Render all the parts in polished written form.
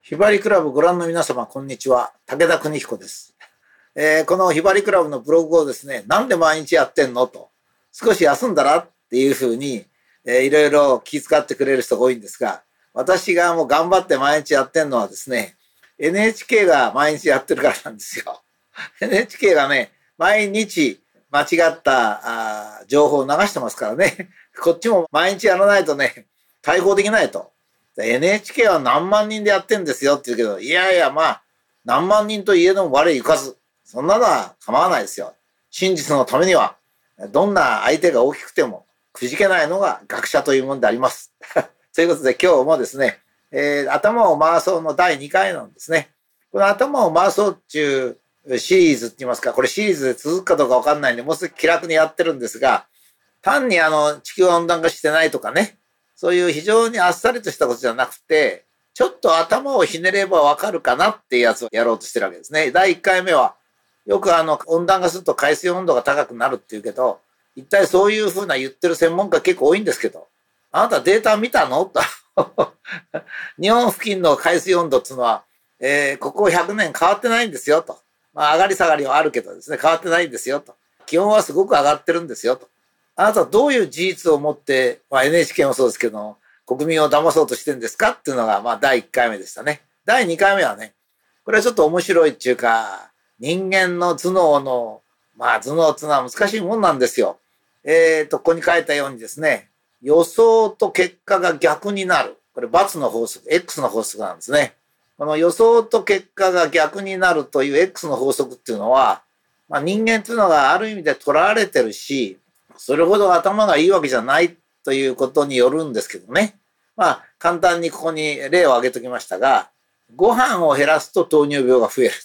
ひばりクラブご覧の皆様、こんにちは。武田邦彦です。このひばりクラブのブログをですね、なんで毎日やってんのと、少し休んだらっていうふうに、いろいろ気遣ってくれる人が多いんですが、私がもう頑張って毎日やってんのはですね、NHK が毎日やってるからなんですよ。NHK がね、毎日間違った情報を流してますからね、こっちも毎日やらないとね、対抗できないと。NHK は何万人でやってんですよって言うけど、いやいや、まあ、何万人といえども我行かず。そんなのは構わないですよ。真実のためには、どんな相手が大きくても、くじけないのが学者というものであります。ということで今日もですね、頭を回そうの第2回なんですね。この頭を回そうっていうシリーズって言いますか、これシリーズで続くかどうかわかんないんで、もうすぐ気楽にやってるんですが、単に地球温暖化してないとかね、そういう非常にあっさりとしたことじゃなくて、ちょっと頭をひねればわかるかなっていうやつをやろうとしてるわけですね。第1回目は、よく温暖化すると海水温度が高くなるって言うけど、一体そういうふうな言ってる専門家結構多いんですけど、あなたデータ見たのと。日本付近の海水温度っていうのは、ここ100年変わってないんですよと。まあ上がり下がりはあるけどですね、変わってないんですよと。気温はすごく上がってるんですよと。あなたはどういう事実を持って、まあ、NHK もそうですけど、国民を騙そうとしてるんですかっていうのが、まあ、第1回目でしたね。第2回目はね、これはちょっと面白いっていうか、人間の頭脳の、まあ、頭脳っていうのは難しいもんなんですよ。ここに書いたようにですね、予想と結果が逆になる。これ、×の法則、X の法則なんですね。この予想と結果が逆になるという X の法則っていうのは、まあ、人間っていうのがある意味で捉われてるし、それほど頭がいいわけじゃないということによるんですけどね。まあ、簡単にここに例を挙げときましたが、ご飯を減らすと糖尿病が増える。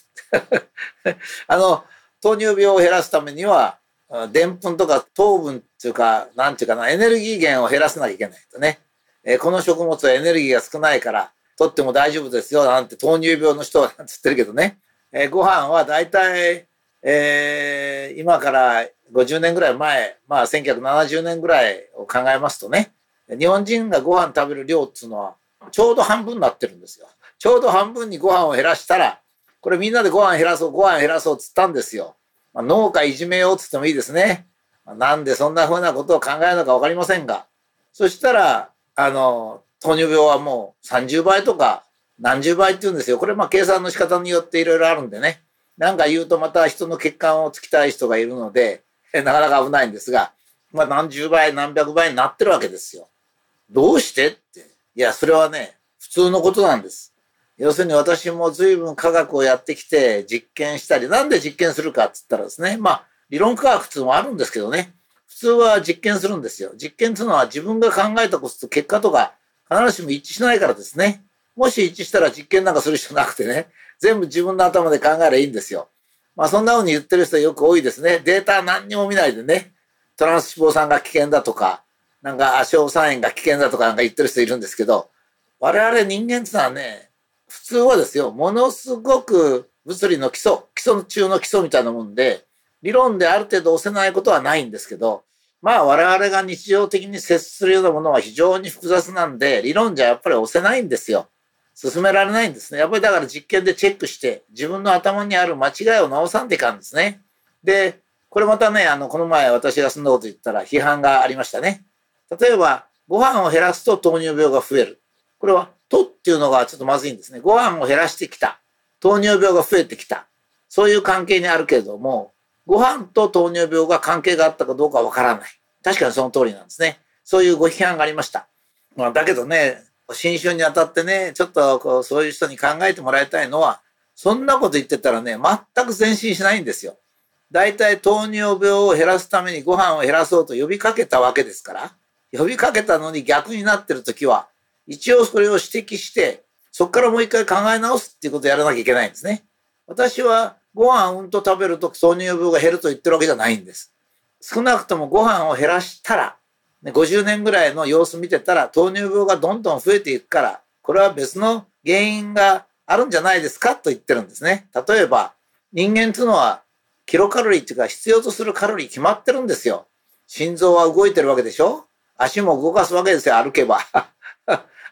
糖尿病を減らすためには、でんぷんとか糖分っていうか、なんていうかな、エネルギー源を減らさなきゃいけないとね。この食物はエネルギーが少ないから、取っても大丈夫ですよ、なんて糖尿病の人はなんて言ってるけどね。ご飯はだいたい、今から50年ぐらい前、まあ1970年ぐらいを考えますとね、日本人がご飯食べる量っていうのはちょうど半分になってるんですよ。ちょうど半分にご飯を減らしたら、これみんなでご飯減らそう、ご飯減らそうっつったんですよ。まあ、農家いじめようっつってもいいですね。なんでそんなふうなことを考えるのかわかりませんが、そしたら、糖尿病はもう30倍とか何十倍って言うんですよ。これまあ計算の仕方によっていろいろあるんでね。なんか言うとまた人の血管をつきたい人がいるので、なかなか危ないんですが、まあ何十倍何百倍になってるわけですよ。どうしてって。いや、それはね、普通のことなんです。要するに私も随分科学をやってきて実験したり、なんで実験するかって言ったらですね、まあ理論科学っていうのもあるんですけどね、普通は実験するんですよ。実験っていうのは自分が考えたことと結果とか必ずしも一致しないからですね。もし一致したら実験なんかする必要なくてね、全部自分の頭で考えればいいんですよ。まあそんな風に言ってる人よく多いですね。データ何にも見ないでね、トランス脂肪酸が危険だとか、なんか硝酸塩が危険だとかなんか言ってる人いるんですけど、我々人間ってのはね、普通はですよ、ものすごく物理の基礎中の基礎みたいなもんで、理論である程度押せないことはないんですけど、まあ我々が日常的に接するようなものは非常に複雑なんで、理論じゃやっぱり押せないんですよ。進められないんですね。やっぱりだから実験でチェックして、自分の頭にある間違いを直さんでいかんですね。で、これまたね、この前私がそんなこと言ったら批判がありましたね。例えば、ご飯を減らすと糖尿病が増える。これは、とっていうのがちょっとまずいんですね。ご飯を減らしてきた。糖尿病が増えてきた。そういう関係にあるけれども、ご飯と糖尿病が関係があったかどうかわからない。確かにその通りなんですね。そういうご批判がありました。まあ、だけどね、新春にあたってね、ちょっとそういう人に考えてもらいたいのは、そんなこと言ってたらね、全く前進しないんですよ。だいたい糖尿病を減らすためにご飯を減らそうと呼びかけたわけですから、呼びかけたのに逆になってるときは、一応それを指摘して、そこからもう一回考え直すっていうことをやらなきゃいけないんですね。私はご飯をうんと食べると糖尿病が減ると言ってるわけじゃないんです。少なくともご飯を減らしたら、50年ぐらいの様子見てたら糖尿病がどんどん増えていくから、これは別の原因があるんじゃないですかと言ってるんですね。例えば、人間っていうのはキロカロリーっていうか必要とするカロリー決まってるんですよ。心臓は動いてるわけでしょ？足も動かすわけですよ、歩けば。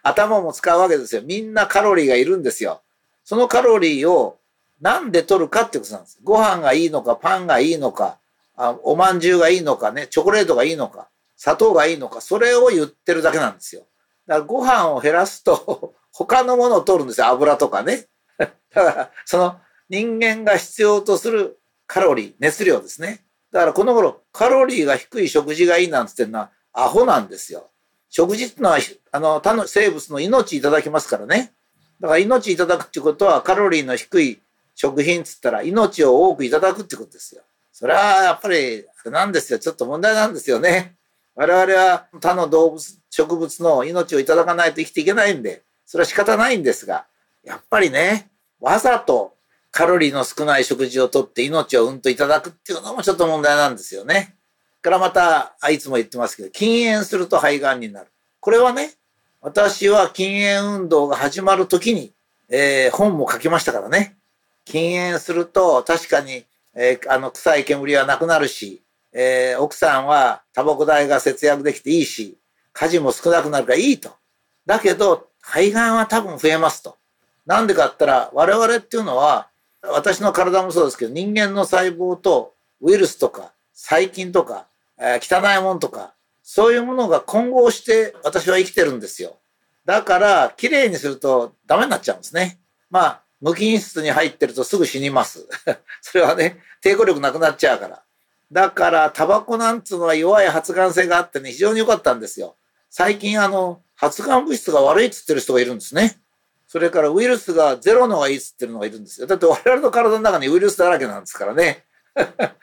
頭も使うわけですよ。みんなカロリーがいるんですよ。そのカロリーをなんで取るかってことなんです。ご飯がいいのか、パンがいいのか、お饅頭がいいのかね、チョコレートがいいのか、砂糖がいいのか、それを言ってるだけなんですよ。だからご飯を減らすと他のものを取るんですよ。油とかね。だからその人間が必要とするカロリー、熱量ですね。だからこの頃カロリーが低い食事がいいなんて言ってるのはアホなんですよ。食事ってのは他の生物の命いただきますからね。だから命いただくってことはカロリーの低い食品っつったら命を多くいただくってことですよ。それはやっぱりあれなんですよ。ちょっと問題なんですよね。我々は他の動物、植物の命をいただかないと生きていけないんで、それは仕方ないんですが、やっぱりね、わざとカロリーの少ない食事をとって命をうんといただくっていうのもちょっと問題なんですよね。からまた、いつも言ってますけど、禁煙すると肺がんになる。これはね、私は禁煙運動が始まるときに、本も書きましたからね。禁煙すると確かに、臭い煙はなくなるし、奥さんはタバコ代が節約できていいし、家事も少なくなるからいいと。だけど、肺がんは多分増えますと。なんでかって言ったら、我々っていうのは、私の体もそうですけど、人間の細胞とウイルスとか細菌とか、汚いもんとか、そういうものが混合して私は生きてるんですよ。だから、きれいにするとダメになっちゃうんですね。まあ、無菌室に入ってるとすぐ死にます。それはね、抵抗力なくなっちゃうから。だから、タバコなんつうのは弱い発がん性があってね、非常に良かったんですよ。最近発がん物質が悪いっつってる人がいるんですね。それからウイルスがゼロのがいいっつってるのがいるんですよ。だって我々の体の中にウイルスだらけなんですからね。だから、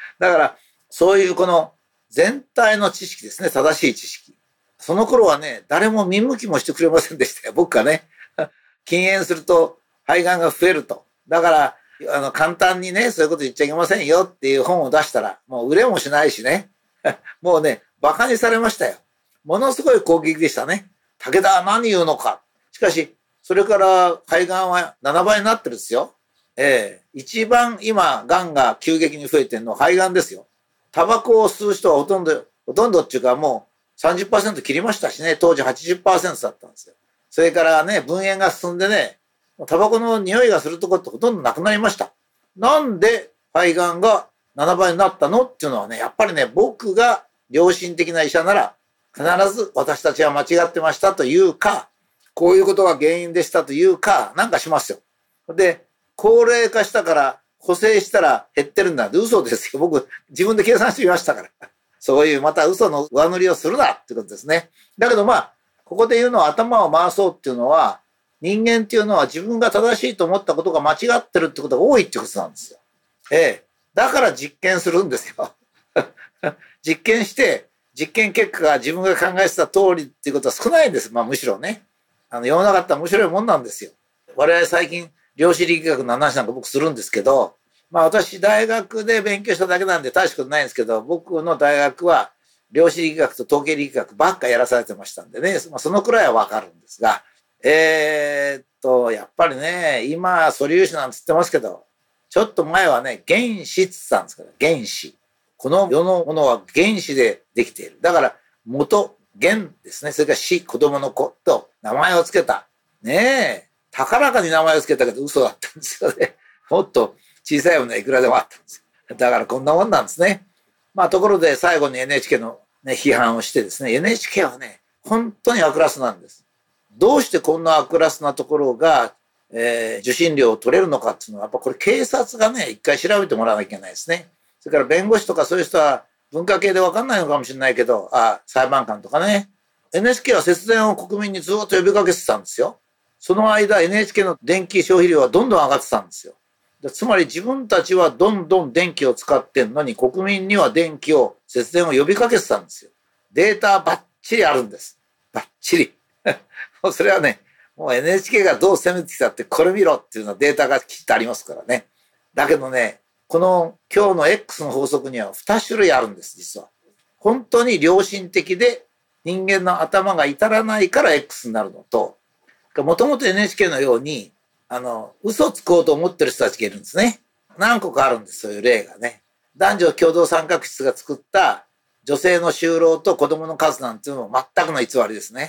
そういうこの全体の知識ですね、正しい知識。その頃はね、誰も見向きもしてくれませんでしたよ、僕がね。禁煙すると肺がんが増えると。だから、簡単にね、そういうこと言っちゃいけませんよっていう本を出したら、もう売れもしないしね。もうね、馬鹿にされましたよ。ものすごい攻撃でしたね。武田は何言うのか。しかし、それから肺がんは7倍になってるんですよ。一番今、がんが急激に増えてるのは肺がんですよ。タバコを吸う人はほとんどっていうかもう30% 切りましたしね、当時 80% だったんですよ。それからね、分煙が進んでね、タバコの匂いがするところってほとんどなくなりました。なんで肺がんが7倍になったのっていうのはね、やっぱりね、僕が良心的な医者なら、必ず私たちは間違ってましたというか、こういうことが原因でしたというか、なんかしますよ。で、高齢化したから、補正したら減ってるんだって嘘ですよ。僕、自分で計算してみましたから。そういうまた嘘の上塗りをするなってことですね。だけどまあ、ここで言うのは頭を回そうっていうのは、人間っていうのは自分が正しいと思ったことが間違ってるってことが多いってことなんですよ。だから実験するんですよ。実験して、実験結果が自分が考えてた通りっていうことは少ないんです。まあむしろね。世の中って面白いもんなんですよ。我々最近、量子力学の話なんか僕するんですけど、まあ私大学で勉強しただけなんで大したことないんですけど、僕の大学は量子力学と統計力学ばっかやらされてましたんでね、そのくらいはわかるんですが、やっぱりね、今素粒子なんて言ってますけど、ちょっと前はね、原子って言ったんですから、原子。この世のものは原子でできている。だから、原ですね。それから子、子供の子と名前をつけた。ねえ。高らかに名前をつけたけど嘘だったんですよね。もっと小さいものはいくらでもあったんですよ。だからこんなもんなんですね。まあところで最後に NHK の、ね、批判をしてですね、NHK はね、本当に悪ラスなんです。どうしてこんな悪ラスなところが、受信料を取れるのかっていうのは、やっぱこれ警察がね、一回調べてもらわなきゃいけないですね。それから弁護士とかそういう人は文化系でわかんないのかもしれないけど、裁判官とかね。NHK は節電を国民にずっと呼びかけてたんですよ。その間 NHK の電気消費量はどんどん上がってたんですよ。つまり自分たちはどんどん電気を使ってんのに国民には節電を呼びかけてたんですよ。データバッチリあるんです。バッチリ。もうそれはね、もう NHK がどう攻めてきたってこれ見ろっていうのはデータがきちっとありますからね。だけどね、この今日の X の法則には2種類あるんです、実は。本当に良心的で人間の頭が至らないから X になるのと、もともと NHK のように、嘘つこうと思ってる人たちがいるんですね。何個かあるんです、そういう例がね。男女共同参画室が作った女性の就労と子供の数なんていうのも全くの偽りですね。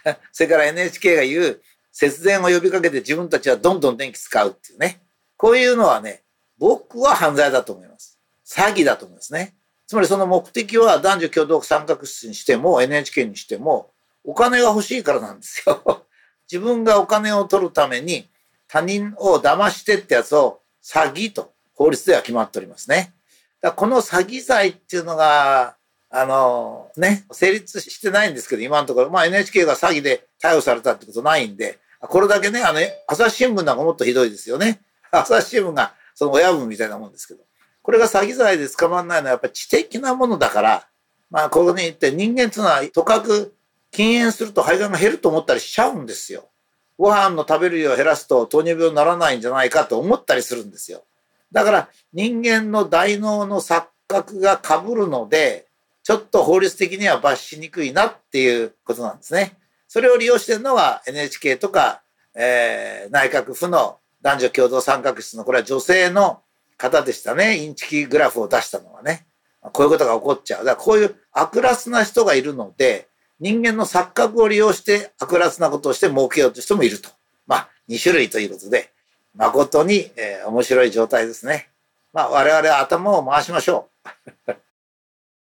それから NHK が言う節電を呼びかけて自分たちはどんどん電気使うっていうね。こういうのはね、僕は犯罪だと思います。詐欺だと思いますね。つまりその目的は男女共同参画室にしても NHK にしてもお金が欲しいからなんですよ。自分がお金を取るために他人を騙してってやつを詐欺と法律では決まっておりますね。だからこの詐欺罪っていうのが成立してないんですけど、今のところ、NHK が詐欺で逮捕されたってことないんで、これだけね、朝日新聞なんかもっとひどいですよね。朝日新聞がその親分みたいなもんですけど、これが詐欺罪で捕まらないのはやっぱり知的なものだから、ここに言って人間っていうのはとかく禁煙すると肺がんが減ると思ったりしちゃうんですよ。ご飯の食べる量を減らすと糖尿病にならないんじゃないかと思ったりするんですよ。だから人間の大脳の錯覚が被るので、ちょっと法律的には罰しにくいなっていうことなんですね。それを利用しているのが NHK とか、内閣府の男女共同参画室の、これは女性の方でしたね。インチキグラフを出したのはね。こういうことが起こっちゃう。だからこういう悪辣な人がいるので、人間の錯覚を利用して悪辣なことをして儲けようという人もいると。2種類ということで、誠に、面白い状態ですね。我々は頭を回しましょう。